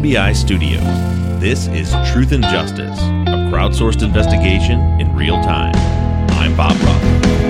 FBI Studios. This is Truth and Justice, a crowdsourced investigation in real time. I'm Bob Ruff.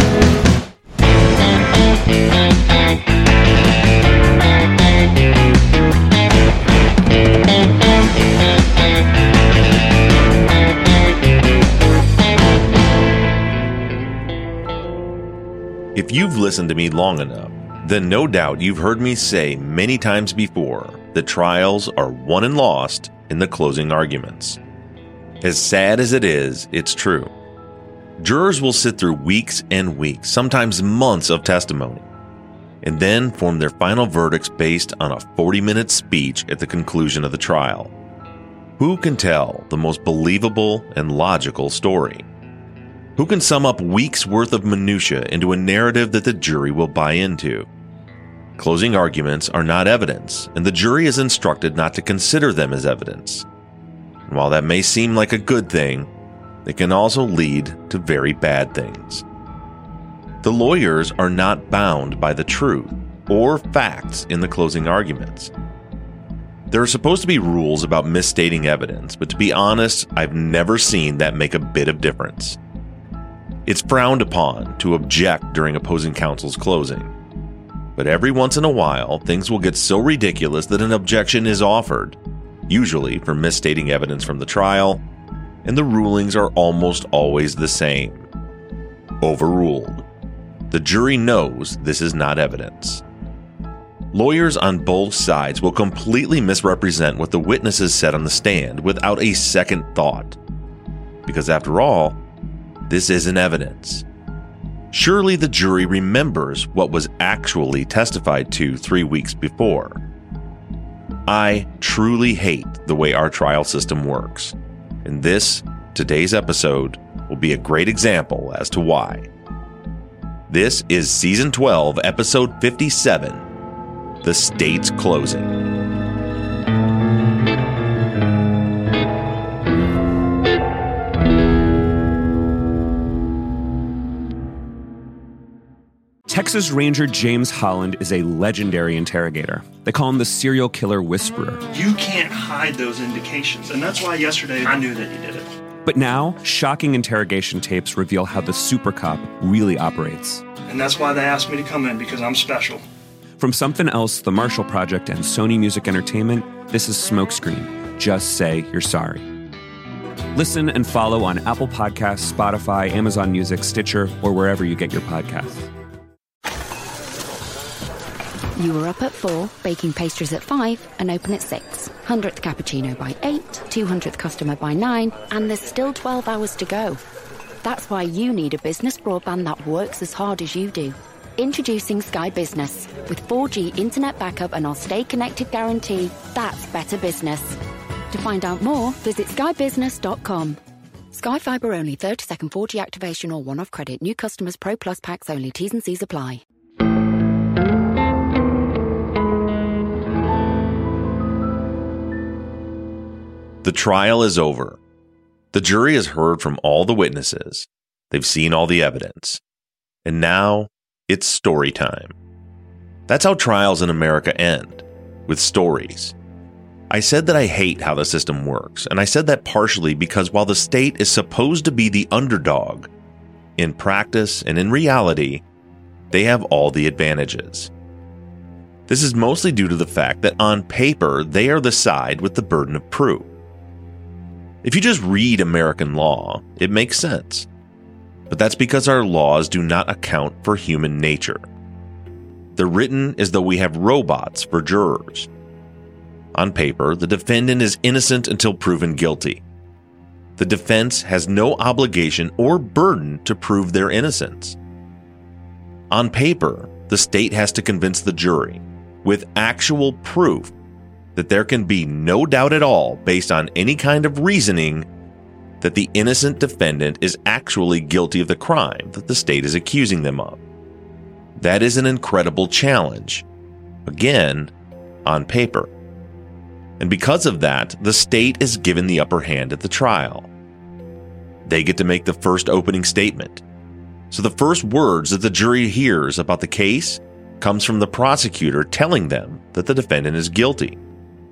If you've listened to me long enough, then no doubt you've heard me say many times before that trials are won and lost in the closing arguments. As sad as it is, it's true. Jurors will sit through weeks and weeks, sometimes months of testimony, and then form their final verdicts based on a 40-minute speech at the conclusion of the trial. Who can tell the most believable and logical story? Who can sum up weeks' worth of minutia into a narrative that the jury will buy into? Closing arguments are not evidence, and the jury is instructed not to consider them as evidence. And while that may seem like a good thing, it can also lead to very bad things. The lawyers are not bound by the truth or facts in the closing arguments. There are supposed to be rules about misstating evidence, but to be honest, I've never seen that make a bit of difference. It's frowned upon to object during opposing counsel's closing. But every once in a while, things will get so ridiculous that an objection is offered, usually for misstating evidence from the trial, and the rulings are almost always the same. Overruled. The jury knows this is not evidence. Lawyers on both sides will completely misrepresent what the witnesses said on the stand without a second thought. Because after all, this isn't evidence. Surely the jury remembers what was actually testified to 3 weeks before. I truly hate the way our trial system works, and today's episode, will be a great example as to why. This is Season 12, Episode 57, The State's Closing. Texas Ranger James Holland is a legendary interrogator. They call him the serial killer whisperer. You can't hide those indications, and that's why yesterday I knew that he did it. But now, shocking interrogation tapes reveal how the super cop really operates. And that's why they asked me to come in, because I'm special. From Something Else, The Marshall Project, and Sony Music Entertainment, this is Smokescreen. Just say you're sorry. Listen and follow on Apple Podcasts, Spotify, Amazon Music, Stitcher, or wherever you get your podcasts. You were up at 4, baking pastries at 5, and open at 6. 100th cappuccino by 8, 200th customer by 9, and there's still 12 hours to go. That's why you need a business broadband that works as hard as you do. Introducing Sky Business. With 4G internet backup and our stay connected guarantee, that's better business. To find out more, visit skybusiness.com. Sky Fibre only, 30-second 4G activation or one-off credit. New customers, Pro Plus packs only. T's and C's apply. The trial is over. The jury has heard from all the witnesses. They've seen all the evidence. And now, it's story time. That's how trials in America end, with stories. I said that I hate how the system works, and I said that partially because while the state is supposed to be the underdog, in practice and in reality, they have all the advantages. This is mostly due to the fact that on paper, they are the side with the burden of proof. If you just read American law, it makes sense. But that's because our laws do not account for human nature. They're written as though we have robots for jurors. On paper, the defendant is innocent until proven guilty. The defense has no obligation or burden to prove their innocence. On paper, the state has to convince the jury, with actual proof, that there can be no doubt at all, based on any kind of reasoning, that the innocent defendant is actually guilty of the crime that the state is accusing them of. That is an incredible challenge. Again, on paper. And because of that, the state is given the upper hand at the trial. They get to make the first opening statement. So the first words that the jury hears about the case comes from the prosecutor telling them that the defendant is guilty.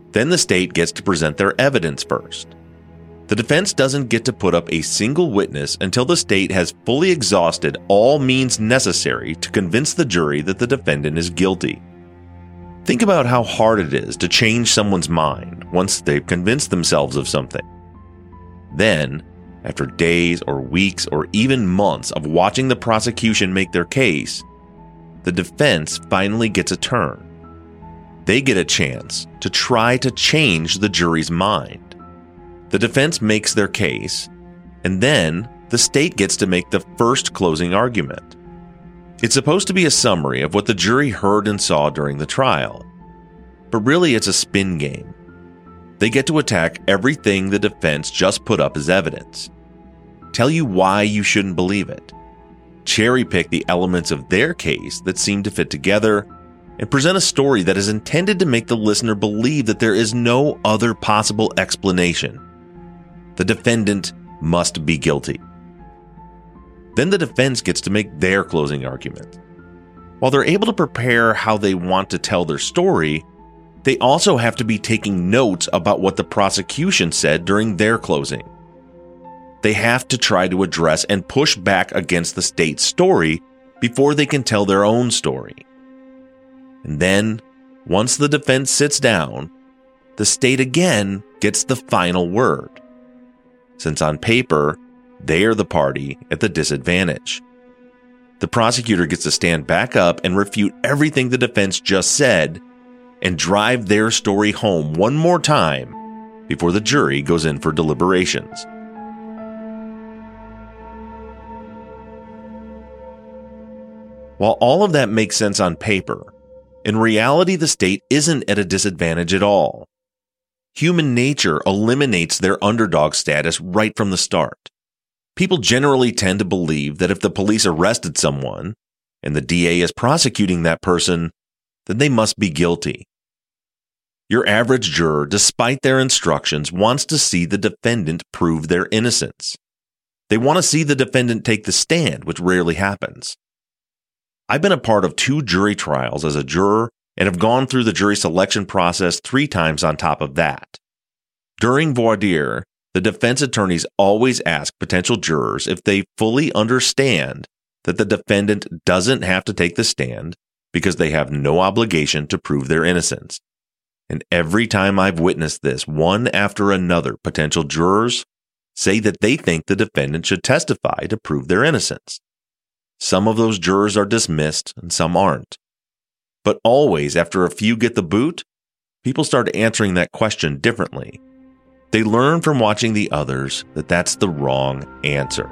Then the state gets to present their evidence first. The defense doesn't get to put up a single witness until the state has fully exhausted all means necessary to convince the jury that the defendant is guilty. Think about how hard it is to change someone's mind once they've convinced themselves of something. Then, after days or weeks or even months of watching the prosecution make their case, the defense finally gets a turn. They get a chance to try to change the jury's mind. The defense makes their case, and then the state gets to make the first closing argument. It's supposed to be a summary of what the jury heard and saw during the trial, but really it's a spin game. They get to attack everything the defense just put up as evidence, tell you why you shouldn't believe it, cherry-pick the elements of their case that seem to fit together, and present a story that is intended to make the listener believe that there is no other possible explanation. The defendant must be guilty. Then the defense gets to make their closing argument. While they're able to prepare how they want to tell their story, they also have to be taking notes about what the prosecution said during their closing. They have to try to address and push back against the state's story before they can tell their own story. And then, once the defense sits down, the state again gets the final word, since on paper, they are the party at the disadvantage. The prosecutor gets to stand back up and refute everything the defense just said and drive their story home one more time before the jury goes in for deliberations. While all of that makes sense on paper, in reality the state isn't at a disadvantage at all. Human nature eliminates their underdog status right from the start. People generally tend to believe that if the police arrested someone, and the DA is prosecuting that person, then they must be guilty. Your average juror, despite their instructions, wants to see the defendant prove their innocence. They want to see the defendant take the stand, which rarely happens. I've been a part of 2 jury trials as a juror and have gone through the jury selection process 3 times on top of that. During voir dire, the defense attorneys always ask potential jurors if they fully understand that the defendant doesn't have to take the stand because they have no obligation to prove their innocence. And every time I've witnessed this, one after another, potential jurors say that they think the defendant should testify to prove their innocence. Some of those jurors are dismissed and some aren't. But always, after a few get the boot, people start answering that question differently. They learn from watching the others that that's the wrong answer.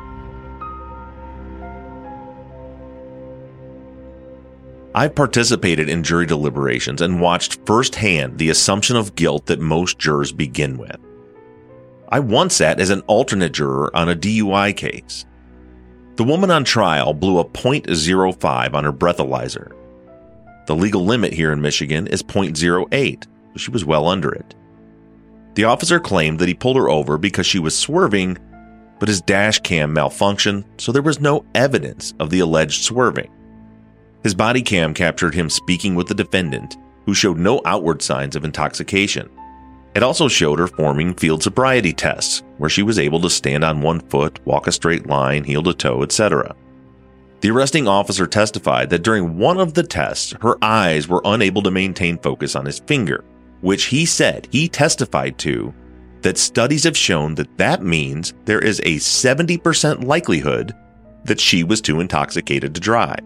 I've participated in jury deliberations and watched firsthand the assumption of guilt that most jurors begin with. I once sat as an alternate juror on a DUI case. The woman on trial blew a .05 on her breathalyzer. The legal limit here in Michigan is .08, so she was well under it. The officer claimed that he pulled her over because she was swerving, but his dash cam malfunctioned, so there was no evidence of the alleged swerving. His body cam captured him speaking with the defendant, who showed no outward signs of intoxication. It also showed her performing field sobriety tests, where she was able to stand on one foot, walk a straight line, heel to toe, etc. The arresting officer testified that during one of the tests, her eyes were unable to maintain focus on his finger, which he said he testified to that studies have shown that that means there is a 70% likelihood that she was too intoxicated to drive.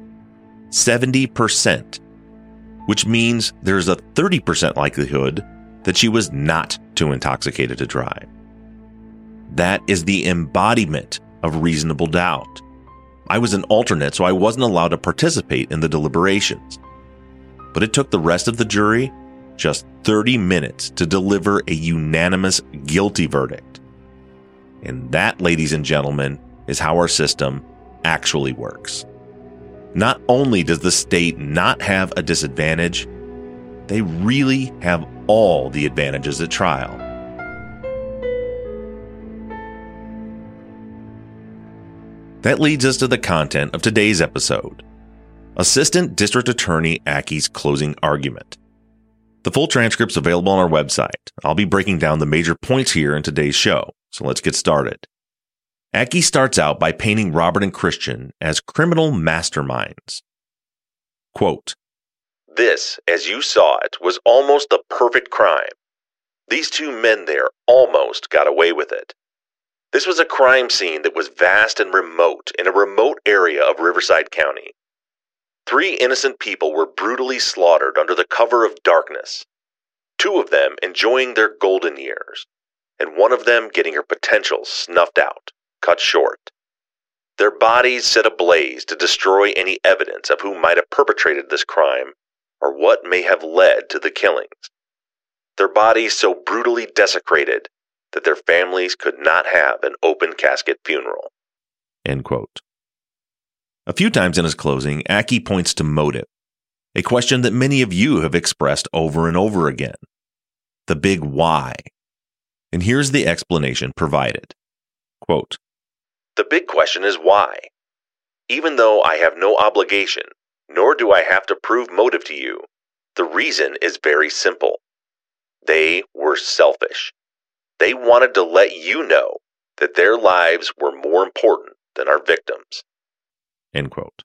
70%, which means there's a 30% likelihood that she was not too intoxicated to drive. That is the embodiment of reasonable doubt. I was an alternate, so I wasn't allowed to participate in the deliberations. But it took the rest of the jury just 30 minutes to deliver a unanimous guilty verdict. And that, ladies and gentlemen, is how our system actually works. Not only does the state not have a disadvantage, they really have all the advantages at trial. That leads us to the content of today's episode. Assistant District Attorney Ackey's closing argument. The full transcript's available on our website. I'll be breaking down the major points here in today's show, so let's get started. Ackie starts out by painting Robert and Christian as criminal masterminds. Quote, "This, as you saw it, was almost the perfect crime. These two men there almost got away with it. This was a crime scene that was vast and remote in a remote area of Riverside County. 3 innocent people were brutally slaughtered under the cover of darkness, 2 of them enjoying their golden years, and 1 of them getting her potential snuffed out, cut short. Their bodies set ablaze to destroy any evidence of who might have perpetrated this crime or what may have led to the killings. Their bodies so brutally desecrated that their families could not have an open casket funeral." End quote. A few times in his closing, Ackie points to motive, a question that many of you have expressed over and over again. The big why. And here's the explanation provided. Quote, "The big question is why. Even though I have no obligation, nor do I have to prove motive to you, the reason is very simple. They were selfish. They wanted to let you know that their lives were more important than our victims." End quote.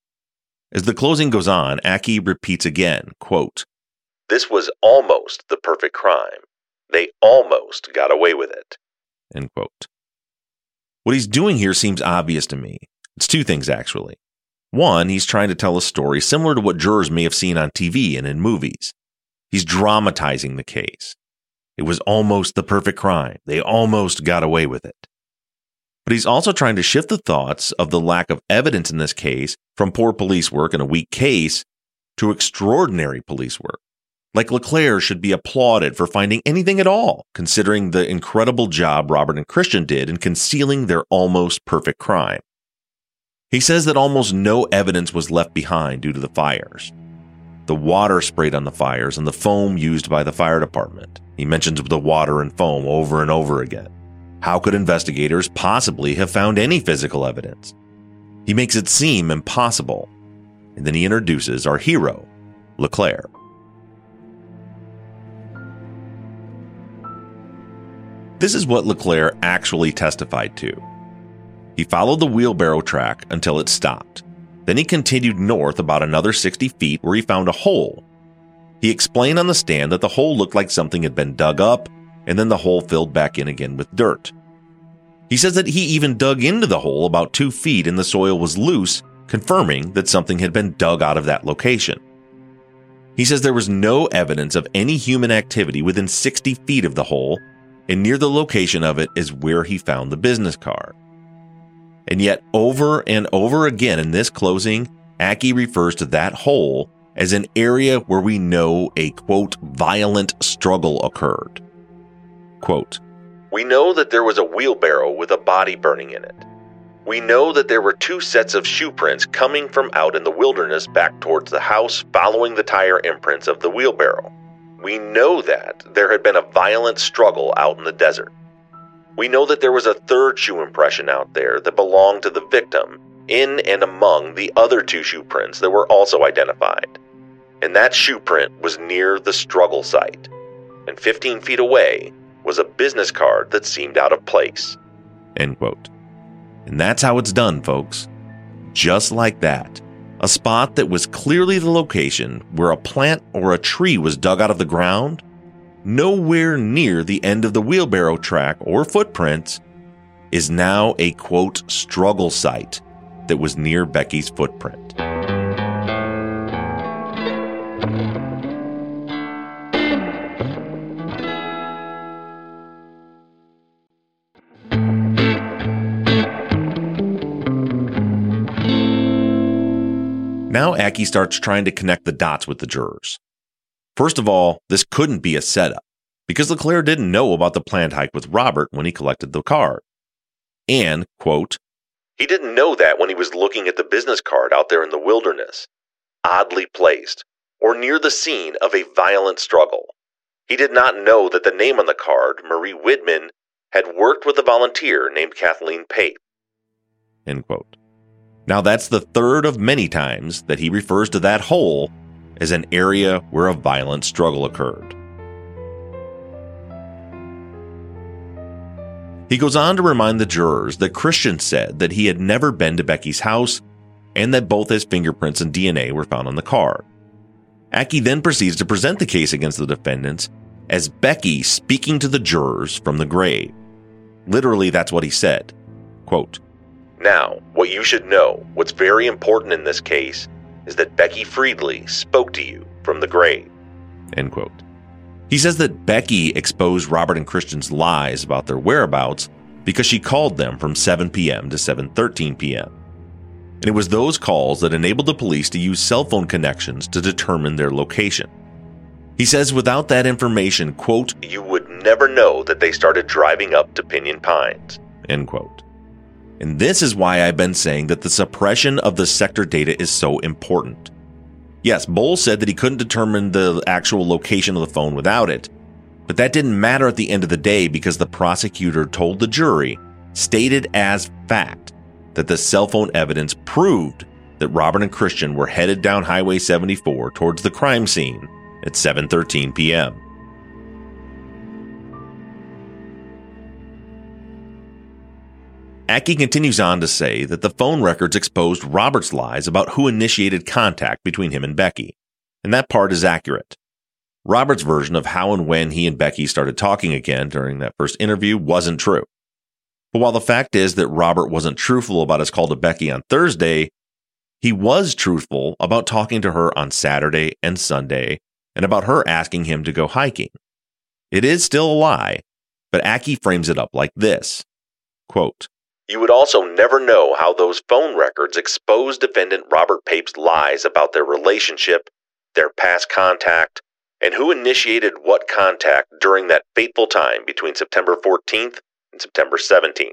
As the closing goes on, Ackie repeats again, quote, "This was almost the perfect crime. They almost got away with it." End quote. What he's doing here seems obvious to me. It's 2 things, actually. 1, he's trying to tell a story similar to what jurors may have seen on TV and in movies. He's dramatizing the case. It was almost the perfect crime. They almost got away with it. But he's also trying to shift the thoughts of the lack of evidence in this case from poor police work in a weak case to extraordinary police work. Like LeClaire should be applauded for finding anything at all, considering the incredible job Robert and Christian did in concealing their almost perfect crime. He says that almost no evidence was left behind due to the fires. The water sprayed on the fires and the foam used by the fire department. He mentions the water and foam over and over again. How could investigators possibly have found any physical evidence? He makes it seem impossible. And then he introduces our hero, LeClaire. This is what LeClaire actually testified to. He followed the wheelbarrow track until it stopped. Then he continued north about another 60 feet where he found a hole. He explained on the stand that the hole looked like something had been dug up, and then the hole filled back in again with dirt. He says that he even dug into the hole about 2 feet and the soil was loose, confirming that something had been dug out of that location. He says there was no evidence of any human activity within 60 feet of the hole, and near the location of it is where he found the business card. And yet, over and over again in this closing, Ackie refers to that hole as an area where we know a, quote, violent struggle occurred. Quote, "We know that there was a wheelbarrow with a body burning in it. We know that there were 2 sets of shoe prints coming from out in the wilderness back towards the house following the tire imprints of the wheelbarrow. We know that there had been a violent struggle out in the desert. We know that there was a 3rd shoe impression out there that belonged to the victim in and among the other 2 shoe prints that were also identified. And that shoe print was near the struggle site. And 15 feet away was a business card that seemed out of place." End quote. And that's how it's done, folks. Just like that. A spot that was clearly the location where a plant or a tree was dug out of the ground, nowhere near the end of the wheelbarrow track or footprints, is now a, quote, struggle site that was near Becky's footprint. Now Ackie starts trying to connect the dots with the jurors. First of all, this couldn't be a setup, because LeClaire didn't know about the planned hike with Robert when he collected the card. And, quote, "He didn't know that when he was looking at the business card out there in the wilderness, oddly placed, or near the scene of a violent struggle. He did not know that the name on the card, Marie Widman, had worked with a volunteer named Kathleen Pape." End quote. Now that's the third of many times that he refers to that hole as an area where a violent struggle occurred. He goes on to remind the jurors that Christian said that he had never been to Becky's house and that both his fingerprints and DNA were found on the car. Aki then proceeds to present the case against the defendants as Becky speaking to the jurors from the grave. Literally, that's what he said. Quote, "Now, what you should know, what's very important in this case, is that Becky Friedley spoke to you from the grave." End quote. He says that Becky exposed Robert and Christian's lies about their whereabouts because she called them from 7 p.m. to 7:13 p.m. And it was those calls that enabled the police to use cell phone connections to determine their location. He says without that information, quote, "you would never know that they started driving up to Pinyon Pines," end quote. And this is why I've been saying that the suppression of the sector data is so important. Yes, Bowles said that he couldn't determine the actual location of the phone without it, but that didn't matter at the end of the day because the prosecutor told the jury, stated as fact, that the cell phone evidence proved that Robert and Christian were headed down Highway 74 towards the crime scene at 7:13 p.m. Aki continues on to say that the phone records exposed Robert's lies about who initiated contact between him and Becky, and that part is accurate. Robert's version of how and when he and Becky started talking again during that first interview wasn't true. But while the fact is that Robert wasn't truthful about his call to Becky on Thursday, he was truthful about talking to her on Saturday and Sunday and about her asking him to go hiking. It is still a lie, but Aki frames it up like this, quote, "You would also never know how those phone records expose defendant Robert Pape's lies about their relationship, their past contact, and who initiated what contact during that fateful time between September 14th and September 17th.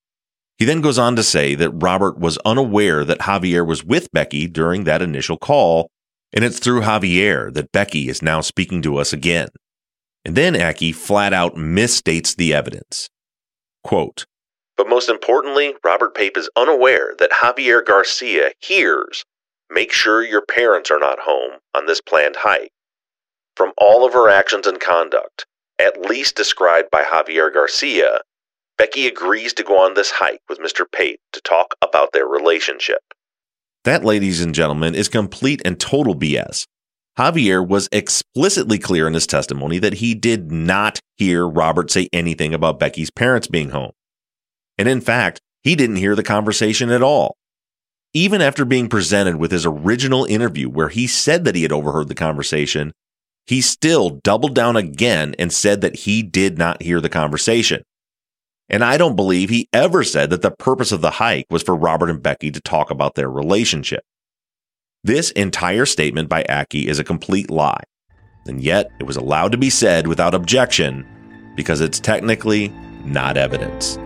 He then goes on to say that Robert was unaware that Javier was with Becky during that initial call, and it's through Javier that Becky is now speaking to us again. And then Aki flat out misstates the evidence. Quote, "But most importantly, Robert Pape is unaware that Javier Garcia hears, 'Make sure your parents are not home' on this planned hike. From all of her actions and conduct, at least described by Javier Garcia, Becky agrees to go on this hike with Mr. Pape to talk about their relationship." That, ladies and gentlemen, is complete and total BS. Javier was explicitly clear in his testimony that he did not hear Robert say anything about Becky's parents being home. And in fact, he didn't hear the conversation at all. Even after being presented with his original interview where he said that he had overheard the conversation, he still doubled down again and said that he did not hear the conversation. And I don't believe he ever said that the purpose of the hike was for Robert and Becky to talk about their relationship. This entire statement by Aki is a complete lie, and yet it was allowed to be said without objection because it's technically not evidence.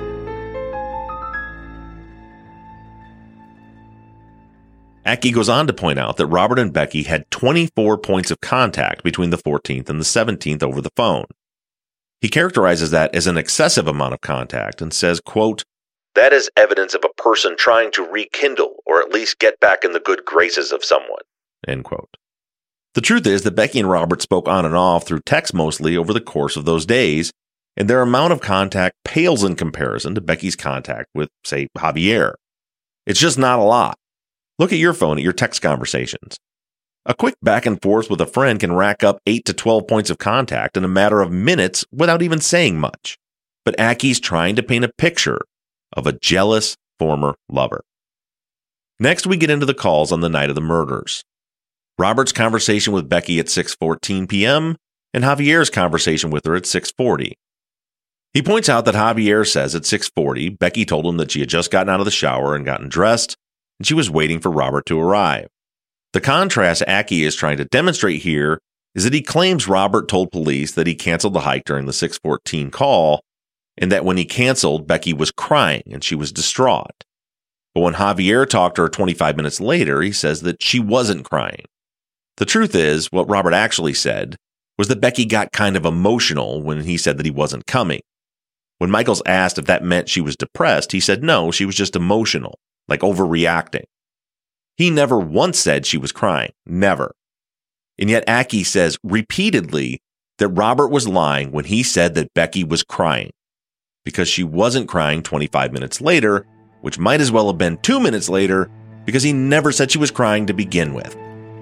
Aki goes on to point out that Robert and Becky had 24 points of contact between the 14th and the 17th over the phone. He characterizes that as an excessive amount of contact and says, quote, "That is evidence of a person trying to rekindle or at least get back in the good graces of someone," end quote. The truth is that Becky and Robert spoke on and off through text mostly over the course of those days, and their amount of contact pales in comparison to Becky's contact with, say, Javier. It's just not a lot. Look at your phone at your text conversations. A quick back and forth with a friend can rack up 8 to 12 points of contact in a matter of minutes without even saying much. But Aki's trying to paint a picture of a jealous former lover. Next, we get into the calls on the night of the murders. Robert's conversation with Becky at 6:14 p.m. and Javier's conversation with her at 6:40. He points out that Javier says at 6:40, Becky told him that she had just gotten out of the shower and gotten dressed, and she was waiting for Robert to arrive. The contrast Aki is trying to demonstrate here is that he claims Robert told police that he canceled the hike during the 6:14 call, and that when he canceled, Becky was crying and she was distraught. But when Javier talked to her 25 minutes later, he says that she wasn't crying. The truth is, what Robert actually said was that Becky got kind of emotional when he said that he wasn't coming. When Michaels asked if that meant she was depressed, he said no, she was just emotional, like overreacting. He never once said she was crying, never. And yet Aki says repeatedly that Robert was lying when he said that Becky was crying, because she wasn't crying 25 minutes later, which might as well have been 2 minutes later, because he never said she was crying to begin with.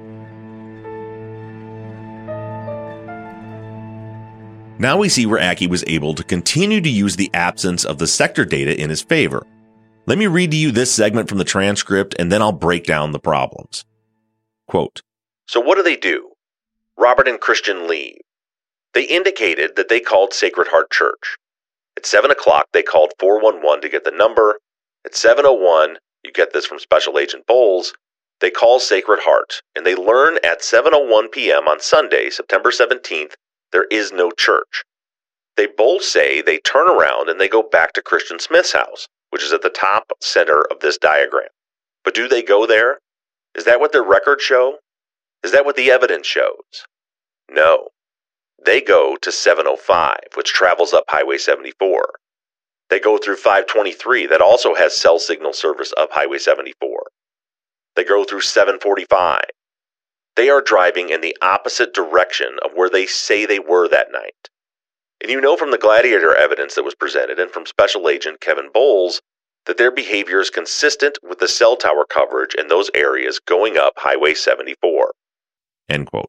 Now we see where Aki was able to continue to use the absence of the sector data in his favor. Let me read to you this segment from the transcript, and then I'll break down the problems. Quote, "So what do? Robert and Christian leave. They indicated that they called Sacred Heart Church. At 7 o'clock, they called 411 to get the number. At 7:01, you get this from Special Agent Bowles, they call Sacred Heart, and they learn at 7:01 p.m. on Sunday, September 17th, there is no church. They both say they turn around and they go back to Christian Smith's house, which is at the top center of this diagram. But do they go there? Is that what their records show? Is that what the evidence shows? No. They go to 705, which travels up Highway 74. They go through 523, that also has cell signal service up Highway 74. They go through 745. They are driving in the opposite direction of where they say they were that night. And you know from the Gladiator evidence that was presented and from Special Agent Kevin Bowles that their behavior is consistent with the cell tower coverage in those areas going up Highway 74. End quote.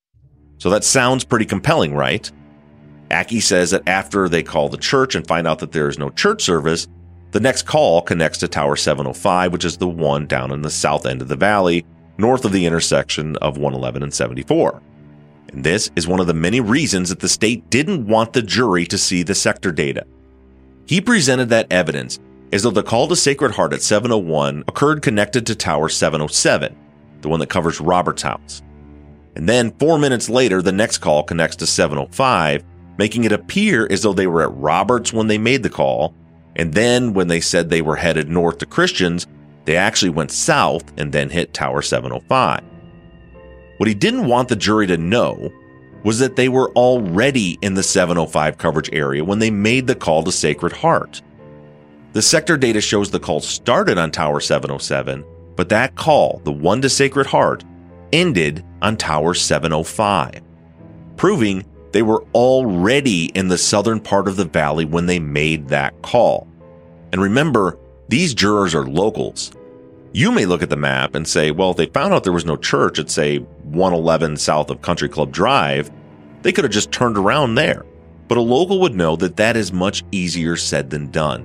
So that sounds pretty compelling, right? Aki says that after they call the church and find out that there is no church service, the next call connects to Tower 705, which is the one down in the south end of the valley, north of the intersection of 111 and 74. And this is one of the many reasons that the state didn't want the jury to see the sector data. He presented that evidence as though the call to Sacred Heart at 701 occurred connected to Tower 707, the one that covers Robert's house. And then 4 minutes later, the next call connects to 705, making it appear as though they were at Roberts when they made the call, and then when they said they were headed north to Christians, they actually went south and then hit Tower 705. What he didn't want the jury to know was that they were already in the 705 coverage area when they made the call to Sacred Heart. The sector data shows the call started on Tower 707, but that call, the one to Sacred Heart, ended on Tower 705, proving they were already in the southern part of the valley when they made that call. And remember, these jurors are locals. You may look at the map and say, well, if they found out there was no church at, say, 111 south of Country Club Drive, they could have just turned around there. But a local would know that that is much easier said than done.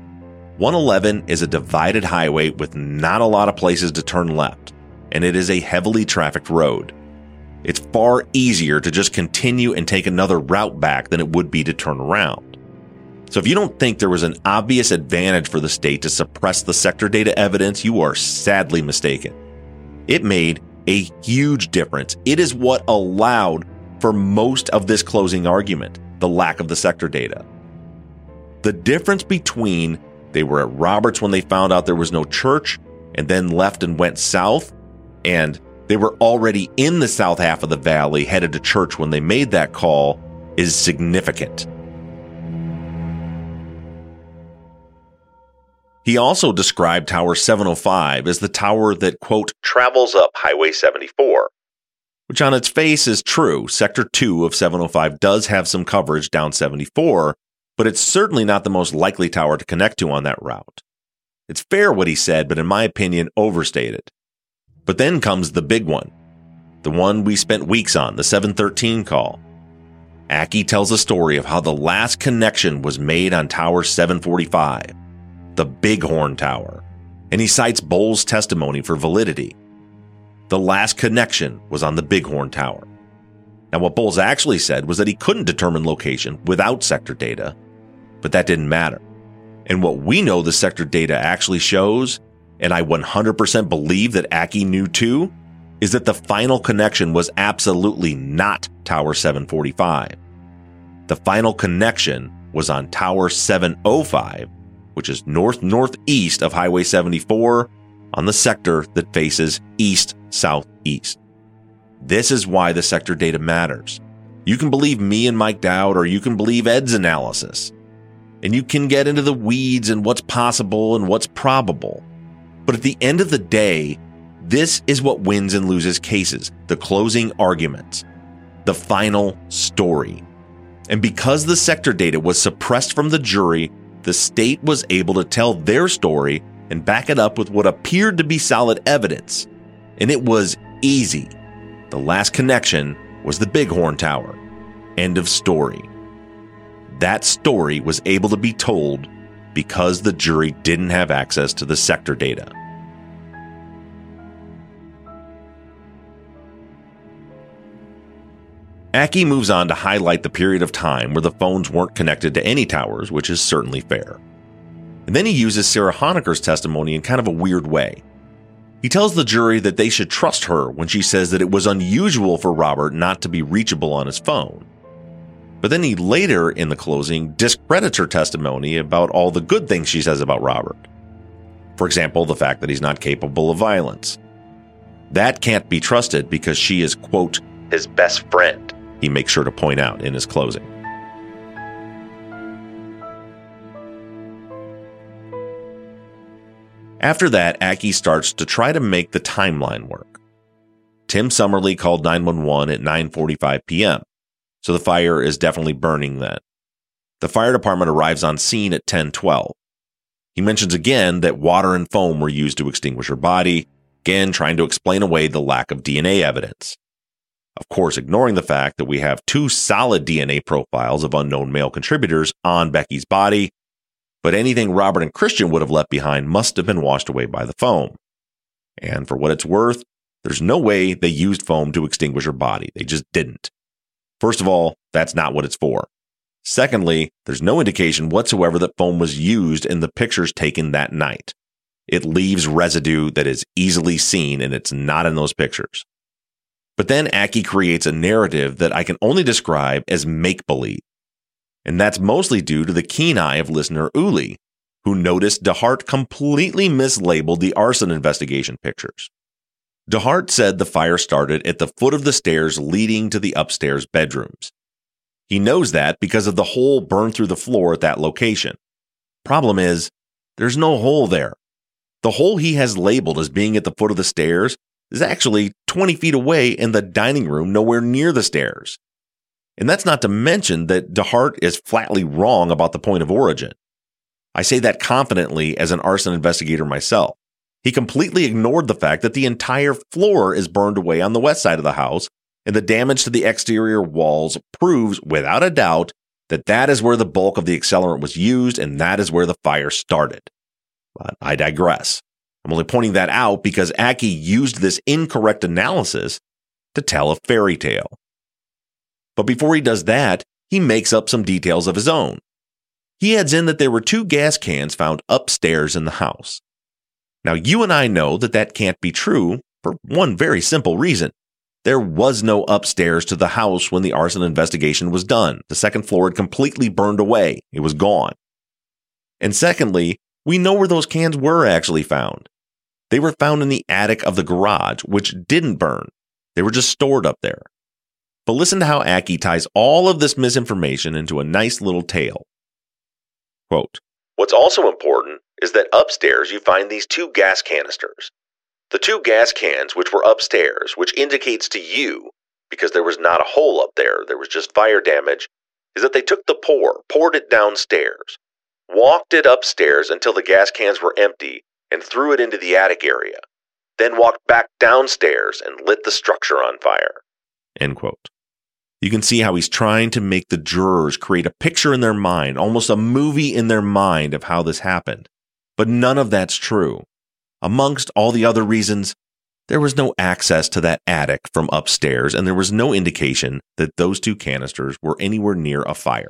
111 is a divided highway with not a lot of places to turn left, and it is a heavily trafficked road. It's far easier to just continue and take another route back than it would be to turn around. So if you don't think there was an obvious advantage for the state to suppress the sector data evidence, you are sadly mistaken. It made a huge difference. It is what allowed for most of this closing argument, the lack of the sector data. The difference between they were at Roberts when they found out there was no church and then left and went south, and they were already in the south half of the valley headed to church when they made that call, is significant. He also described Tower 705 as the tower that, quote, travels up Highway 74, which on its face is true. Sector 2 of 705 does have some coverage down 74, but it's certainly not the most likely tower to connect to on that route. It's fair what he said, but in my opinion, overstated. But then comes the big one, the one we spent weeks on, the 713 call. Aki tells a story of how the last connection was made on Tower 745, the Bighorn Tower, and he cites Bowles' testimony for validity. The last connection was on the Bighorn Tower. Now, what Bowles actually said was that he couldn't determine location without sector data, but that didn't matter. And what we know the sector data actually shows, and I 100% believe that Aki knew too, is that the final connection was absolutely not Tower 745. The final connection was on Tower 705, which is north-northeast of Highway 74 on the sector that faces east-southeast. This is why the sector data matters. You can believe me and Mike Dowd, or you can believe Ed's analysis. And you can get into the weeds and what's possible and what's probable. But at the end of the day, This is what wins and loses cases, the closing arguments, the final story. And because the sector data was suppressed from the jury, the state was able to tell their story and back it up with what appeared to be solid evidence. And it was easy. The last connection was the Bighorn Tower. End of story. That story was able to be told because the jury didn't have access to the sector data. Aki moves on to highlight the period of time where the phones weren't connected to any towers, which is certainly fair. And then he uses Sarah Honecker's testimony in kind of a weird way. He tells the jury that they should trust her when she says that it was unusual for Robert not to be reachable on his phone. But then he later, in the closing, discredits her testimony about all the good things she says about Robert. For example, the fact that he's not capable of violence. That can't be trusted because she is, quote, his best friend, he makes sure to point out in his closing. After that, Aki starts to try to make the timeline work. Tim Summerly called 911 at 9:45 p.m., so the fire is definitely burning then. The fire department arrives on scene at 10:12. He mentions again that water and foam were used to extinguish her body, again trying to explain away the lack of DNA evidence. Of course, ignoring the fact that we have 2 solid DNA profiles of unknown male contributors on Becky's body, but anything Robert and Christian would have left behind must have been washed away by the foam. And for what it's worth, there's no way they used foam to extinguish her body. They just didn't. First of all, that's not what it's for. Secondly, there's no indication whatsoever that foam was used in the pictures taken that night. It leaves residue that is easily seen, and it's not in those pictures. But then Aki creates a narrative that I can only describe as make-believe. And that's mostly due to the keen eye of listener Uli, who noticed DeHart completely mislabeled the arson investigation pictures. DeHart said the fire started at the foot of the stairs leading to the upstairs bedrooms. He knows that because of the hole burned through the floor at that location. Problem is, there's no hole there. The hole he has labeled as being at the foot of the stairs is actually 20 feet away in the dining room nowhere near the stairs. And that's not to mention that DeHart is flatly wrong about the point of origin. I say that confidently as an arson investigator myself. He completely ignored the fact that the entire floor is burned away on the west side of the house, and the damage to the exterior walls proves without a doubt that that is where the bulk of the accelerant was used and that is where the fire started. But I digress. I'm only pointing that out because Aki used this incorrect analysis to tell a fairy tale. But before he does that, he makes up some details of his own. He adds in that there were 2 gas cans found upstairs in the house. Now, you and I know that that can't be true for one very simple reason. There was no upstairs to the house when the arson investigation was done. The second floor had completely burned away. It was gone. And secondly, we know where those cans were actually found. They were found in the attic of the garage, which didn't burn. They were just stored up there. But listen to how Aki ties all of this misinformation into a nice little tale. Quote, "What's also important is that upstairs you find these 2 gas canisters. The 2 gas cans which were upstairs, which indicates to you, because there was not a hole up there was just fire damage, is that they took the poured it downstairs, walked it upstairs until the gas cans were empty, and threw it into the attic area, then walked back downstairs and lit the structure on fire." End quote. You can see how he's trying to make the jurors create a picture in their mind, almost a movie in their mind of how this happened. But none of that's true. Amongst all the other reasons, there was no access to that attic from upstairs, and there was no indication that those 2 canisters were anywhere near a fire.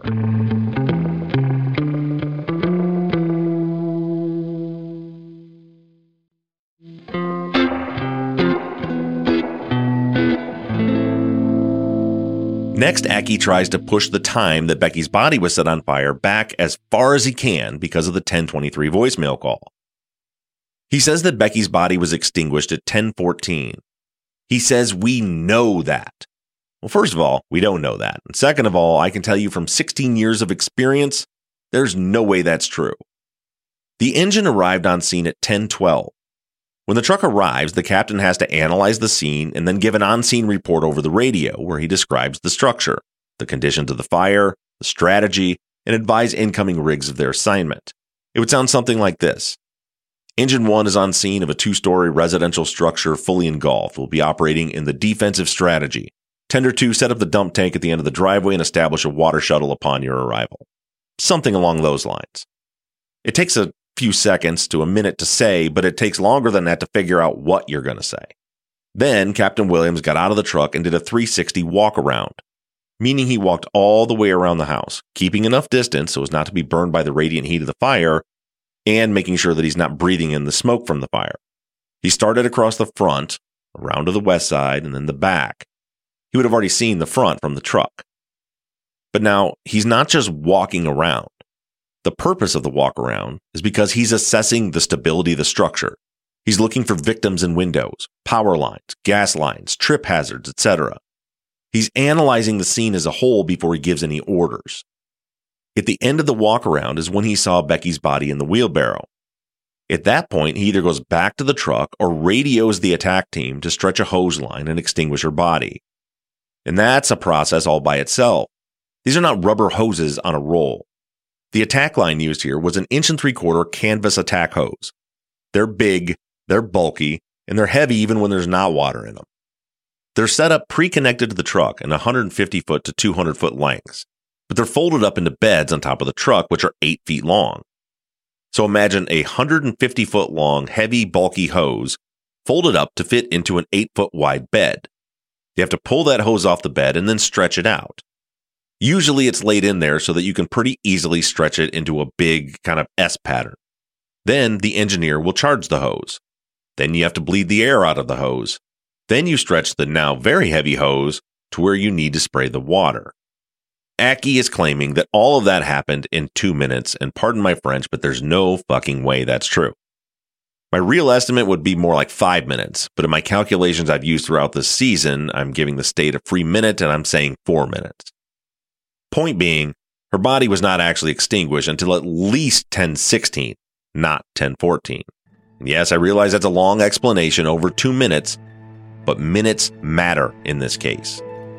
Next, Aki tries to push the time that Becky's body was set on fire back as far as he can because of the 10:23 voicemail call. He says that Becky's body was extinguished at 10:14. He says we know that. Well, first of all, we don't know that. And second of all, I can tell you from 16 years of experience, there's no way that's true. The engine arrived on scene at 10:12. When the truck arrives, the captain has to analyze the scene and then give an on-scene report over the radio where he describes the structure, the conditions of the fire, the strategy, and advise incoming rigs of their assignment. It would sound something like this. Engine 1 is on scene of a 2-story residential structure fully engulfed. Will be operating in the defensive strategy. Tender 2, set up the dump tank at the end of the driveway and establish a water shuttle upon your arrival. Something along those lines. It takes a few seconds to a minute to say, but it takes longer than that to figure out what you're going to say. Then Captain Williams got out of the truck and did a 360 walk around, meaning he walked all the way around the house, keeping enough distance so as not to be burned by the radiant heat of the fire and making sure that he's not breathing in the smoke from the fire. He started across the front, around to the west side, and then the back. He would have already seen the front from the truck. But now, he's not just walking around. The purpose of the walk around is because he's assessing the stability of the structure. He's looking for victims in windows, power lines, gas lines, trip hazards, etc. He's analyzing the scene as a whole before he gives any orders. At the end of the walk around is when he saw Becky's body in the wheelbarrow. At that point, he either goes back to the truck or radios the attack team to stretch a hose line and extinguish her body. And that's a process all by itself. These are not rubber hoses on a roll. The attack line used here was an 1 3/4 canvas attack hose. They're big, they're bulky, and they're heavy even when there's not water in them. They're set up pre-connected to the truck in 150-foot to 200-foot lengths, but they're folded up into beds on top of the truck, which are 8 feet long. So imagine a 150-foot long, heavy, bulky hose folded up to fit into an 8-foot wide bed. You have to pull that hose off the bed and then stretch it out. Usually it's laid in there so that you can pretty easily stretch it into a big kind of S pattern. Then the engineer will charge the hose. Then you have to bleed the air out of the hose. Then you stretch the now very heavy hose to where you need to spray the water. Aki is claiming that all of that happened in 2 minutes, and pardon my French, but there's no fucking way that's true. My real estimate would be more like 5 minutes, but in my calculations I've used throughout this season, I'm giving the state a free minute and I'm saying 4 minutes. Point being, her body was not actually extinguished until at least 10:16, not 10:14. And yes, I realize that's a long explanation over 2 minutes, but minutes matter in this case.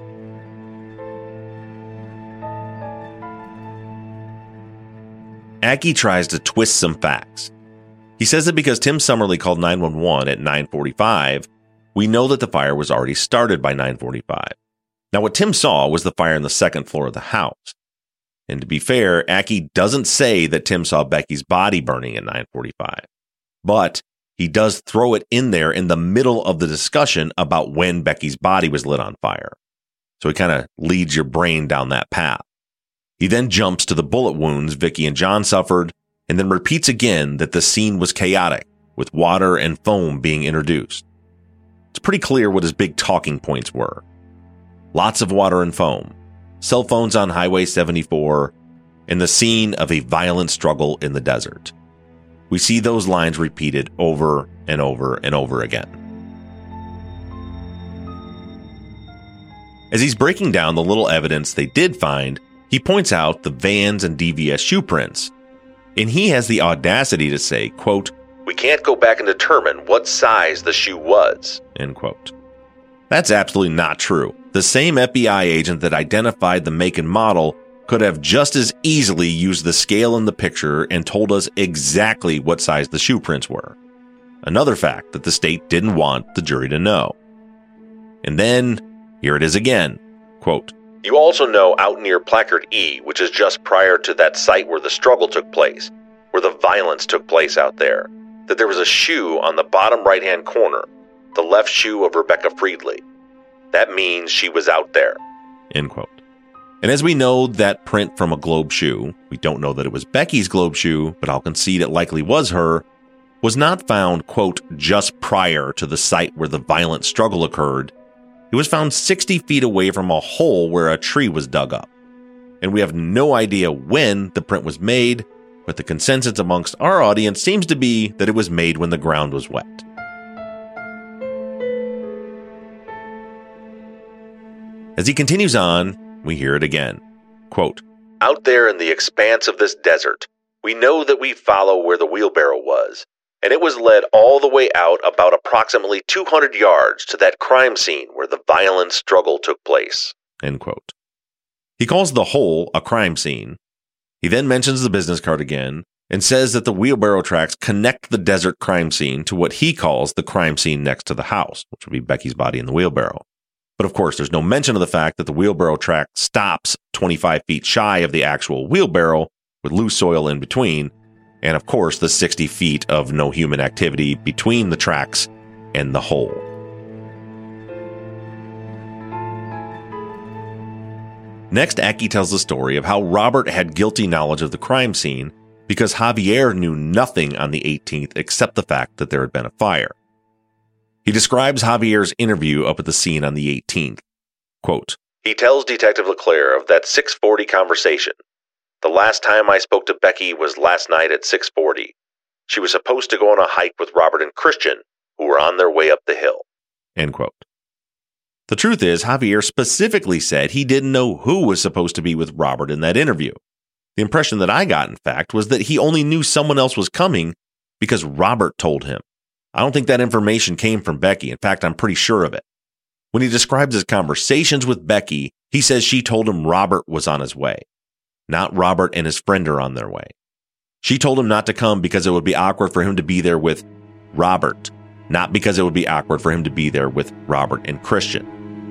Aki tries to twist some facts. He says that because Tim Summerly called 911 at 9:45, we know that the fire was already started by 9:45. Now, what Tim saw was the fire on the second floor of the house. And to be fair, Aki doesn't say that Tim saw Becky's body burning at 9:45. But he does throw it in there in the middle of the discussion about when Becky's body was lit on fire. So he kind of leads your brain down that path. He then jumps to the bullet wounds Vicky and John suffered, and then repeats again that the scene was chaotic, with water and foam being introduced. It's pretty clear what his big talking points were. Lots of water and foam, cell phones on Highway 74, and the scene of a violent struggle in the desert. We see those lines repeated over and over and over again. As he's breaking down the little evidence they did find, he points out the Vans and DVS shoe prints. And he has the audacity to say, quote, "We can't go back and determine what size the shoe was," end quote. That's absolutely not true. The same FBI agent that identified the make and model could have just as easily used the scale in the picture and told us exactly what size the shoe prints were. Another fact that the state didn't want the jury to know. And then, here it is again, quote, "You also know out near Placard E, which is just prior to that site where the struggle took place, where the violence took place out there, that there was a shoe on the bottom right-hand corner, the left shoe of Rebecca Friedley. That means she was out there," end quote. And as we know that print from a Globe shoe, we don't know that it was Becky's Globe shoe, but I'll concede it likely was her, was not found, quote, just prior to the site where the violent struggle occurred. It was found 60 feet away from a hole where a tree was dug up. And we have no idea when the print was made, but the consensus amongst our audience seems to be that it was made when the ground was wet. As he continues on, we hear it again. Quote, "Out there in the expanse of this desert, we know that we follow where the wheelbarrow was. and it was led all the way out about approximately 200 yards to that crime scene where the violent struggle took place." End quote. He calls the hole a crime scene. He then mentions the business card again and says that the wheelbarrow tracks connect the desert crime scene to what he calls the crime scene next to the house, which would be Becky's body in the wheelbarrow. But of course, there's no mention of the fact that the wheelbarrow track stops 25 feet shy of the actual wheelbarrow with loose soil in between, and of course, the 60 feet of no human activity between the tracks and the hole. Next, Aki tells the story of how Robert had guilty knowledge of the crime scene because Javier knew nothing on the 18th except the fact that there had been a fire. He describes Javier's interview up at the scene on the 18th. Quote, "He tells Detective LeClaire of that 6:40 conversation. The last time I spoke to Becky was last night at 6:40. She was supposed to go on a hike with Robert and Christian, who were on their way up the hill." End quote. The truth is, Javier specifically said he didn't know who was supposed to be with Robert in that interview. The impression that I got, in fact, was that he only knew someone else was coming because Robert told him. I don't think that information came from Becky. In fact, I'm pretty sure of it. When he describes his conversations with Becky, he says she told him Robert was on his way. Not Robert and his friend are on their way. She told him not to come because it would be awkward for him to be there with Robert, not because it would be awkward for him to be there with Robert and Christian.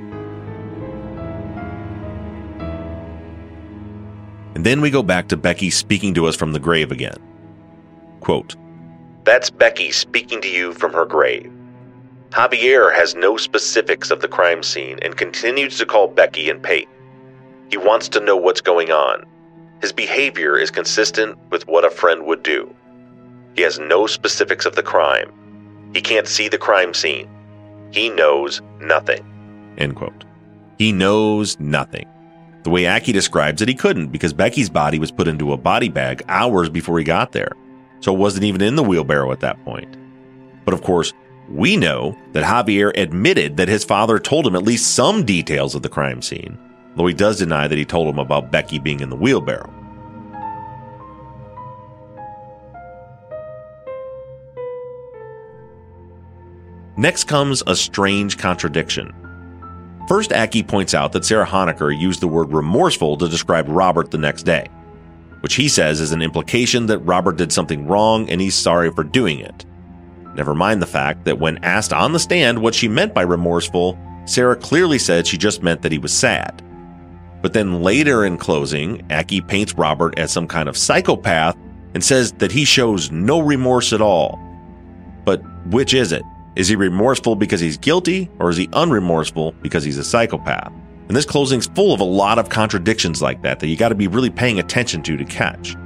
And then we go back to Becky speaking to us from the grave again. Quote, "That's Becky speaking to you from her grave. Javier has no specifics of the crime scene and continues to call Becky and Pate. He wants to know what's going on. His behavior is consistent with what a friend would do. He has no specifics of the crime. He can't see the crime scene. He knows nothing." End quote. He knows nothing. The way Aki describes it, he couldn't because Becky's body was put into a body bag hours before he got there, so it wasn't even in the wheelbarrow at that point. But of course, we know that Javier admitted that his father told him at least some details of the crime scene, though he does deny that he told him about Becky being in the wheelbarrow. Next comes a strange contradiction. First, Aki points out that Sarah Honecker used the word remorseful to describe Robert the next day, which he says is an implication that Robert did something wrong and he's sorry for doing it. Never mind the fact that when asked on the stand what she meant by remorseful, Sarah clearly said she just meant that he was sad. But then later in closing, Aki paints Robert as some kind of psychopath and says that he shows no remorse at all. But which is it? Is he remorseful because he's guilty, or is he unremorseful because he's a psychopath? And this closing's full of a lot of contradictions like that you got to be really paying attention to catch.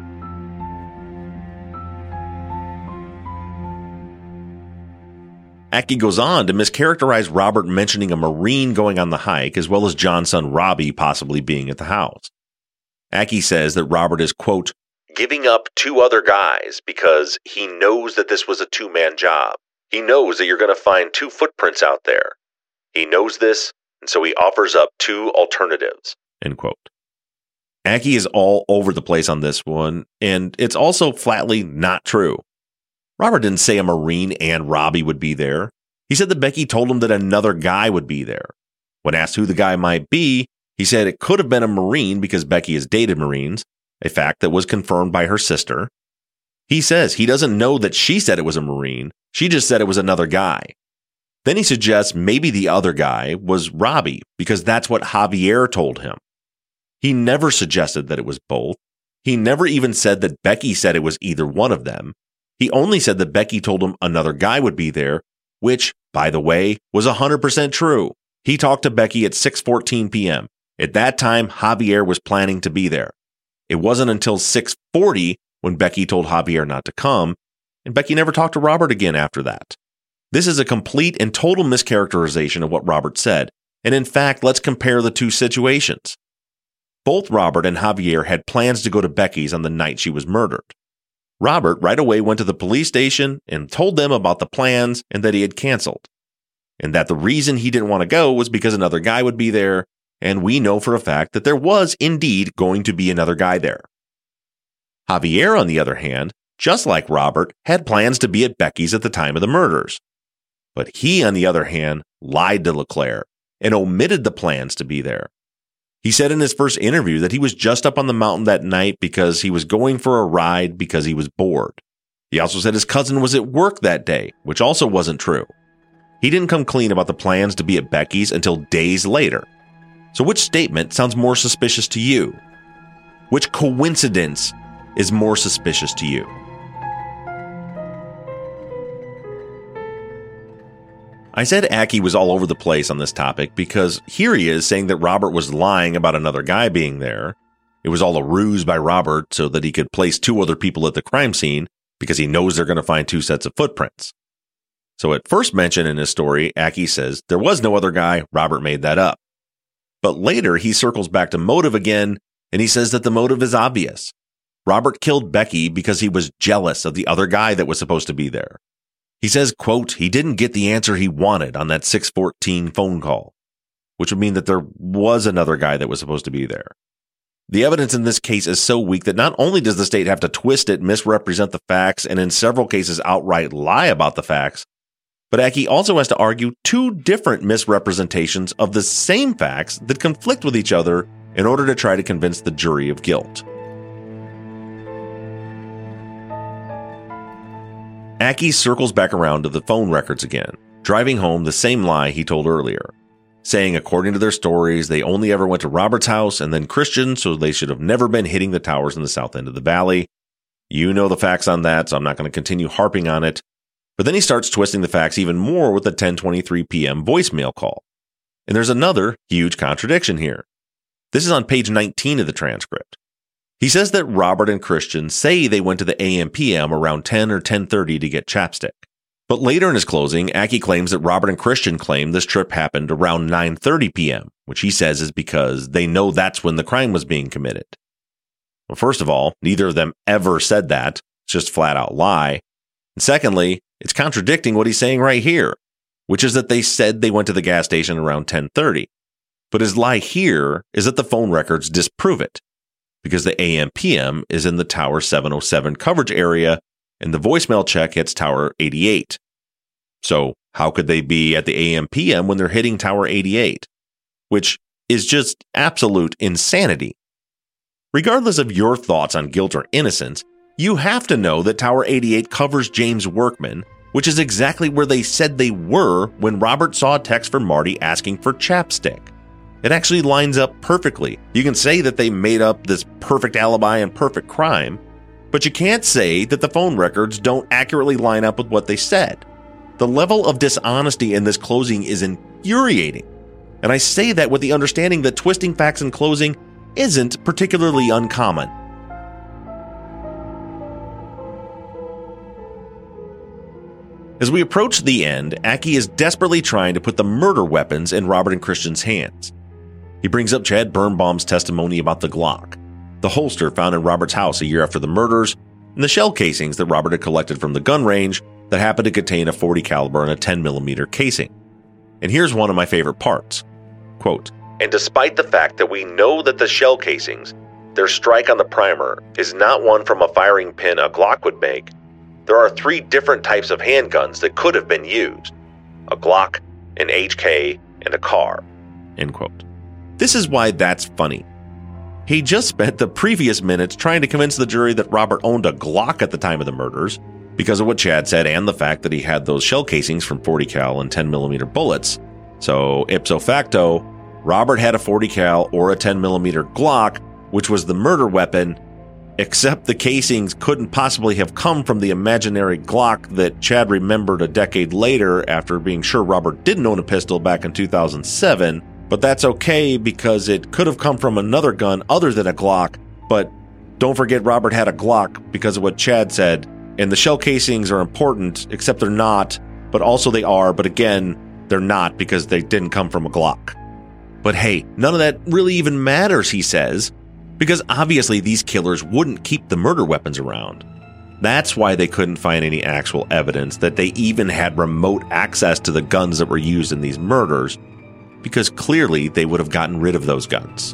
Aki goes on to mischaracterize Robert mentioning a Marine going on the hike, as well as John's son Robbie possibly being at the house. Aki says that Robert is, quote, "giving up 2 other guys because he knows that this was a 2-man job. He knows that you're going to find 2 footprints out there. He knows this, and so he offers up 2 alternatives." End quote. Aki is all over the place on this one, and it's also flatly not true. Robert didn't say a Marine and Robbie would be there. He said that Becky told him that another guy would be there. When asked who the guy might be, he said it could have been a Marine because Becky has dated Marines, a fact that was confirmed by her sister. He says he doesn't know that she said it was a Marine. She just said it was another guy. Then he suggests maybe the other guy was Robbie because that's what Javier told him. He never suggested that it was both. He never even said that Becky said it was either one of them. He only said that Becky told him another guy would be there, which, by the way, was 100% true. He talked to Becky at 6:14 p.m. At that time, Javier was planning to be there. It wasn't until 6:40 when Becky told Javier not to come, and Becky never talked to Robert again after that. This is a complete and total mischaracterization of what Robert said, and in fact, let's compare the 2 situations. Both Robert and Javier had plans to go to Becky's on the night she was murdered. Robert right away went to the police station and told them about the plans and that he had canceled, and that the reason he didn't want to go was because another guy would be there, and we know for a fact that there was indeed going to be another guy there. Javier, on the other hand, just like Robert, had plans to be at Becky's at the time of the murders. But he, on the other hand, lied to LeClaire and omitted the plans to be there. He said in his first interview that he was just up on the mountain that night because he was going for a ride because he was bored. He also said his cousin was at work that day, which also wasn't true. He didn't come clean about the plans to be at Becky's until days later. So which statement sounds more suspicious to you? Which coincidence is more suspicious to you? I said Aki was all over the place on this topic because here he is saying that Robert was lying about another guy being there. It was all a ruse by Robert so that he could place 2 other people at the crime scene because he knows they're going to find 2 sets of footprints. So at first mention in his story, Aki says there was no other guy, Robert made that up. But later he circles back to motive again and he says that the motive is obvious. Robert killed Becky because he was jealous of the other guy that was supposed to be there. He says, quote, he didn't get the answer he wanted on that 6:14 phone call, which would mean that there was another guy that was supposed to be there. The evidence in this case is so weak that not only does the state have to twist it, misrepresent the facts, and in several cases outright lie about the facts, but Aki also has to argue 2 different misrepresentations of the same facts that conflict with each other in order to try to convince the jury of guilt. Aki circles back around to the phone records again, driving home the same lie he told earlier, saying according to their stories, they only ever went to Robert's house and then Christian, so they should have never been hitting the towers in the south end of the valley. You know the facts on that, so I'm not going to continue harping on it. But then he starts twisting the facts even more with the 10:23 p.m. voicemail call. And there's another huge contradiction here. This is on page 19 of the transcript. He says that Robert and Christian say they went to the AM/PM around 10 or 10:30 to get chapstick. But later in his closing, Aki claims that Robert and Christian claim this trip happened around 9:30 p.m., which he says is because they know that's when the crime was being committed. Well, first of all, neither of them ever said that. It's just flat out lie. And secondly, it's contradicting what he's saying right here, which is that they said they went to the gas station around 10:30. But his lie here is that the phone records disprove it, because the AM/PM is in the Tower 707 coverage area, and the voicemail check hits Tower 88. So how could they be at the AM/PM when they're hitting Tower 88? Which is just absolute insanity. Regardless of your thoughts on guilt or innocence, you have to know that Tower 88 covers James Workman, which is exactly where they said they were when Robert saw a text from Marty asking for chapstick. It actually lines up perfectly. You can say that they made up this perfect alibi and perfect crime, but you can't say that the phone records don't accurately line up with what they said. The level of dishonesty in this closing is infuriating. And I say that with the understanding that twisting facts in closing isn't particularly uncommon. As we approach the end, Aki is desperately trying to put the murder weapons in Robert and Christian's hands. He brings up Chad Birnbaum's testimony about the Glock, the holster found in Robert's house a year after the murders, and the shell casings that Robert had collected from the gun range that happened to contain a .40 caliber and a 10mm casing. And here's one of my favorite parts. Quote, and despite the fact that we know that the shell casings, their strike on the primer, is not one from a firing pin a Glock would make, there are 3 different types of handguns that could have been used. A Glock, an HK, and a car. End quote. This is why that's funny. He just spent the previous minutes trying to convince the jury that Robert owned a Glock at the time of the murders because of what Chad said and the fact that he had those shell casings from .40 cal and 10mm bullets. So, ipso facto, Robert had a .40 cal or a 10mm Glock, which was the murder weapon, except the casings couldn't possibly have come from the imaginary Glock that Chad remembered a decade later after being sure Robert didn't own a pistol back in 2007. But that's okay because it could have come from another gun other than a Glock. But don't forget Robert had a Glock because of what Chad said. And the shell casings are important, except they're not. But also they are, but again, they're not because they didn't come from a Glock. But hey, none of that really even matters, he says, because obviously these killers wouldn't keep the murder weapons around. That's why they couldn't find any actual evidence that they even had remote access to the guns that were used in these murders, because clearly they would have gotten rid of those guns.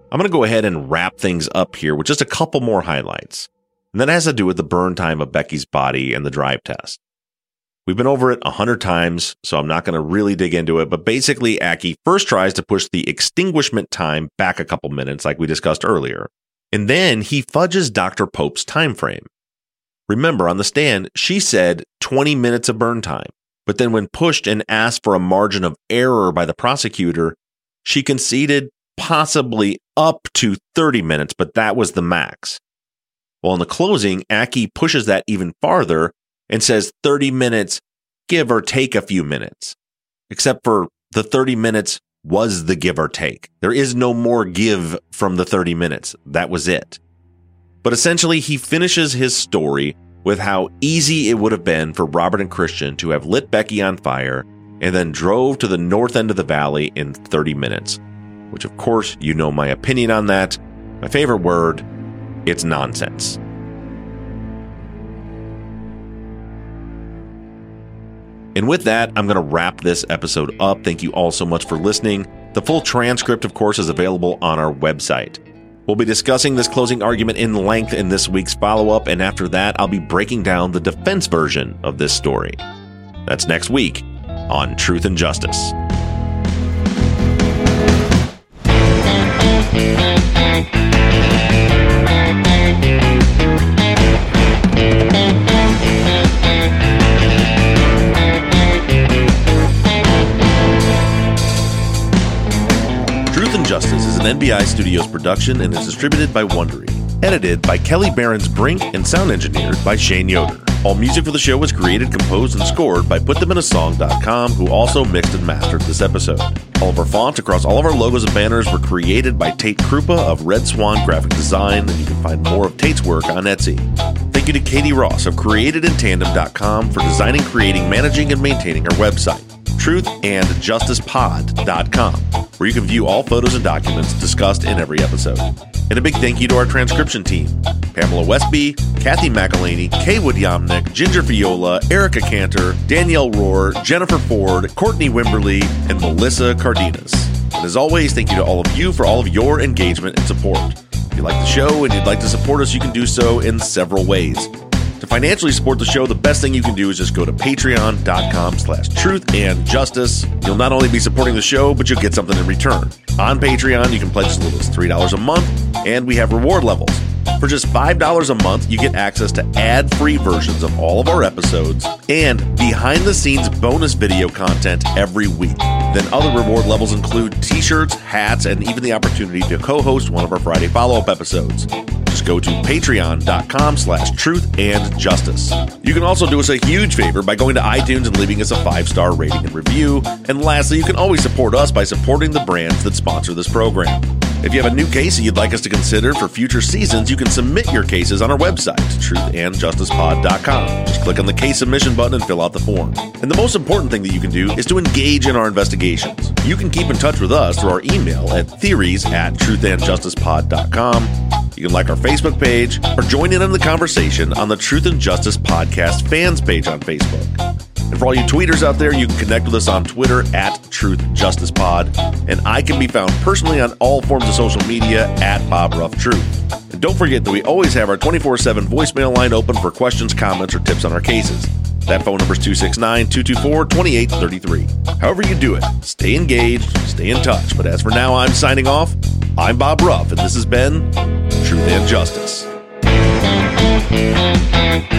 I'm going to go ahead and wrap things up here with just a couple more highlights. And that has to do with the burn time of Becky's body and the drive test. We've been over it 100 times, so I'm not going to really dig into it. But basically, Aki first tries to push the extinguishment time back a couple minutes, like we discussed earlier. And then he fudges Dr. Pope's time frame. Remember, on the stand, she said 20 minutes of burn time. But then when pushed and asked for a margin of error by the prosecutor, she conceded possibly up to 30 minutes, but that was the max. Well, in the closing, Aki pushes that even farther and says 30 minutes, give or take a few minutes. Except for the 30 minutes was the give or take. There is no more give from the 30 minutes. That was it. But essentially, he finishes his story with how easy it would have been for Robert and Christian to have lit Becky on fire and then drove to the north end of the valley in 30 minutes. Which, of course, you know my opinion on that. My favorite word, it's nonsense. And with that, I'm going to wrap this episode up. Thank you all so much for listening. The full transcript, of course, is available on our website. We'll be discussing this closing argument in length in this week's follow-up, and after that, I'll be breaking down the defense version of this story. That's next week on Truth and Justice. Truth and Justice is an NBI Studios production and is distributed by Wondery. Edited by Kelly Behrens-Brink and sound engineered by Shane Yoder. All music for the show was created, composed, and scored by PutThemInASong.com, who also mixed and mastered this episode. All of our fonts across all of our logos and banners were created by Tate Krupa of Red Swan Graphic Design, and you can find more of Tate's work on Etsy. Thank you to Katie Ross of CreatedInTandem.com for designing, creating, managing, and maintaining our website. TruthAndJusticePod.com, where you can view all photos and documents discussed in every episode. And a big thank you to our transcription team: Pamela Westby, Kathy McElhaney, Kaywood Yomnick, Ginger Viola, Erica Cantor, Danielle Rohr, Jennifer Ford, Courtney Wimberly, and Melissa Cardenas. And as always, thank you to all of you for all of your engagement and support. If you like the show and you'd like to support us, you can do so in several ways. To financially support the show, the best thing you can do is just go to patreon.com/truthandjustice. You'll not only be supporting the show, but you'll get something in return. On Patreon, you can pledge as little as $3 a month, and we have reward levels. For just $5 a month, you get access to ad-free versions of all of our episodes and behind-the-scenes bonus video content every week. Then other reward levels include t-shirts, hats, and even the opportunity to co-host one of our Friday follow-up episodes. Just go to patreon.com/truthandjustice. You can also do us a huge favor by going to iTunes and leaving us a 5-star rating and review. And lastly, you can always support us by supporting the brands that sponsor this program. If you have a new case that you'd like us to consider for future seasons, you can submit your cases on our website, truthandjusticepod.com. Just click on the case submission button and fill out the form. And the most important thing that you can do is to engage in our investigations. You can keep in touch with us through our email at theories@truthandjusticepod.com. You can like our Facebook page or join in on the conversation on the Truth and Justice Podcast fans page on Facebook. And for all you tweeters out there, you can connect with us on Twitter @TruthJusticePod. And I can be found personally on all forms of social media @BobRuffTruth. And don't forget that we always have our 24/7 voicemail line open for questions, comments, or tips on our cases. That phone number is 269-224-2833. However you do it, stay engaged, stay in touch. But as for now, I'm signing off. I'm Bob Ruff, and this has been Truth and Justice.